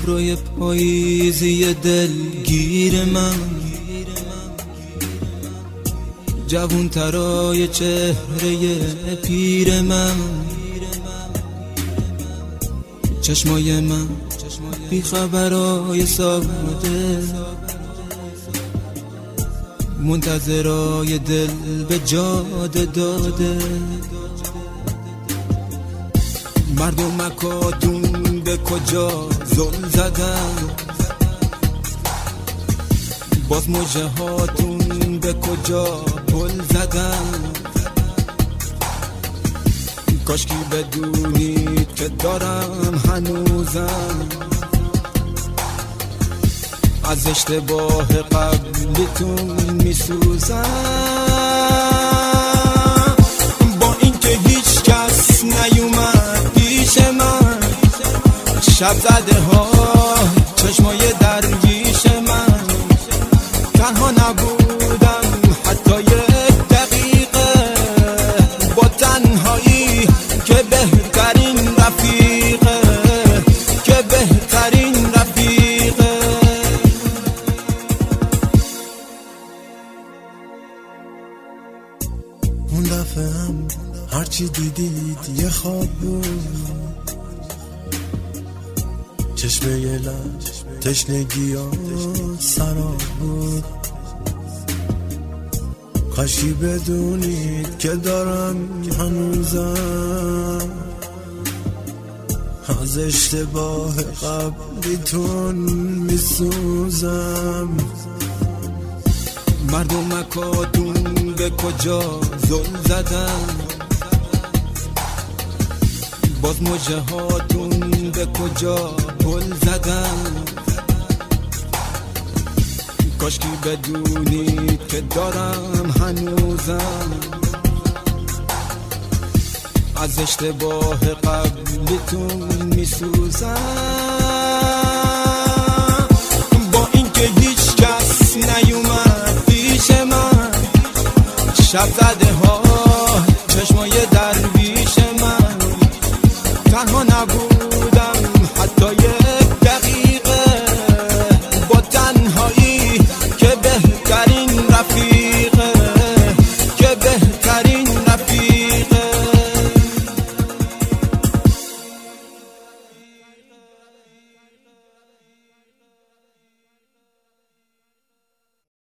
ابروی پاییزی دلگیر من، جوون ترای چهره پیر من، چشمای من بی خبرای ساده، منتظرای دل به جاده داده. مردم مکاتون به کجا زل زدن، باز موجه هاتون به کجا پل زدن. کاشکی بدونید که دارم هنوزم از اشتباه قبلیتون میسوزم. با اینکه هیچ کس نیومد پیش من، شب زده ها چشمای درویش من، تنها نبودم حتی یک دقیقه، با تنهایی که بهترین رفیقه، که بهترین رفیقه. اون دفعه هم هرچی دیدید یه خواب بود، چشمه یه لب تشنگی ها سراب بود. کاشی بدونید که دارم هنوزم از اشتباه قبلیتون میسوزم. مردم مکاتون به کجا زل زدن، باز موجه هاتون به کجا پل زدن. کاشکی بدونید که دارم هنوزم از اشتباه قبلیتون میسوزم. با اینکه هیچ کس نیومد پیش من، شب زده ها چشمای درویش من، تنها نبودم حتی یک دقیقه، با تنهایی که بهترین رفیق.